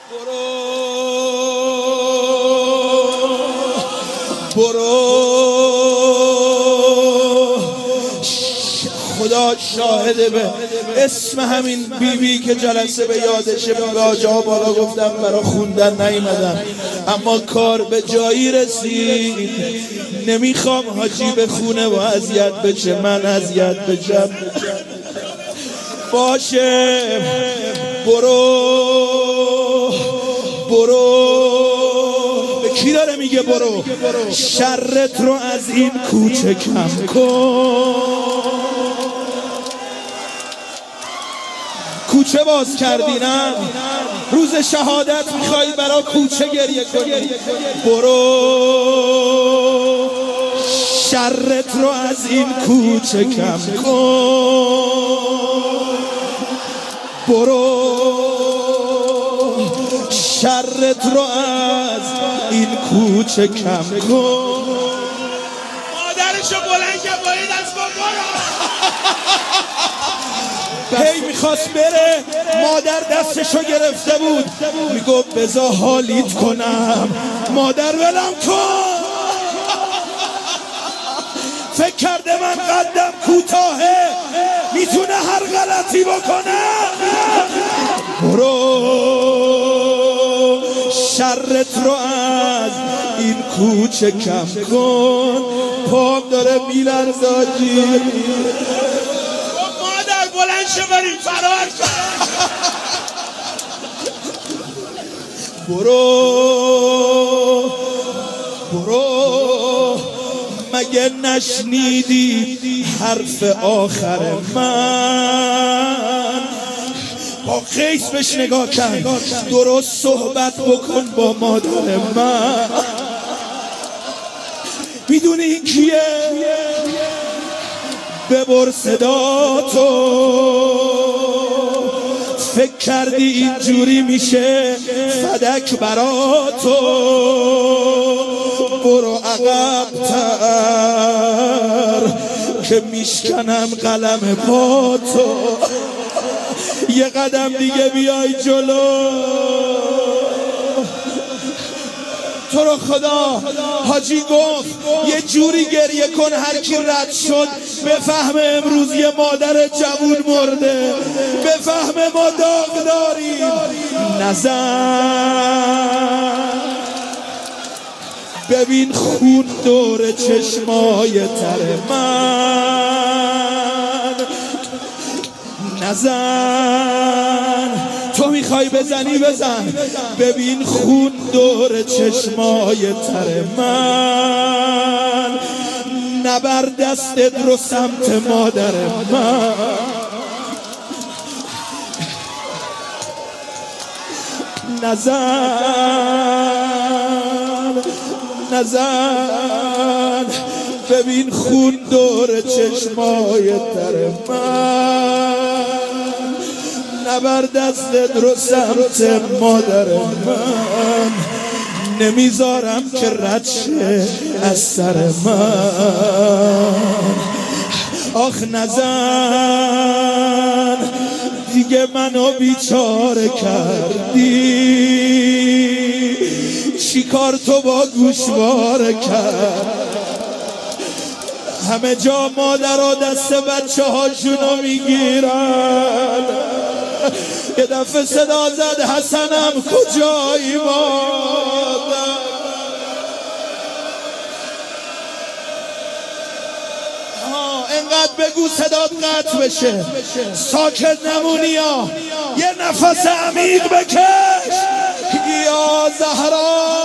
برو خدا شاهده به اسم همین بیبی که جلسه به یادشه راجع بالا گفتم برا خوندن نیومدم، اما کار به جایی رسید. نمیخوام حاجی به خونه و اذیت بشه، من اذیت بشم. باشه برو به کی داره میگه برو؟ شرت رو از این کوچه کم کن. کوچه باز کردی نه؟ روز شهادت میخوایی برا کوچه گریه کنی؟ برو شرت رو از این کوچه کم کن. برو شرت رو از این کوچه کم کن. مادرشو بلند که باید از برو. هی میخواست بره، مادر دستشو گرفته بود، میگو بذار حالیت کنم. مادر ولم کن. فکر کرده من قدم کوتاهه میتونه هر غلطی بکنه. برو شرت رو از این کوچه کم کن. پام داره میلرزاجی. مادر بلند شو بریم فرار کن. برو مگه نشنیدی حرف آخر من؟ با قیس بهش نگاه کرد، درست صحبت بکن با مادر من. میدونی این کیه؟ ببر صدا تو. فکر کردی اینجوری میشه فدک برا تو؟ برو عقب‌تر که میشکنم قلم پا تو. یه قدم دیگه بیای جلو. تو رو خدا حاجی گفت یه جوری گریه کن هر کی رد شد بفهمه امروز یه مادر جوون مرده، بفهمه ما داغ داریم. نزن ببین خون دور چشمای تر من. نزن تو میخوای بزنی بزن. ببین خون دور چشمای تر من. نبر دستت رو سمت مادر من. نزن ببین خون دور چشمای تر من. نبر دستت رو سمت مادر من. نمیذارم که رد شه از سر من. آخ نزن دیگه منو بیچاره کردی. چی کار تو با گوشواره کرد؟ همه جا مادرها دست بچه هاشونو میگیرن. یه دفعه صدا زد حسنم کجایی مادر؟ انقدر بگو صدات قطع بشه. ساکت نمونی ها. یه نفس عمیق بکش. یا زهرا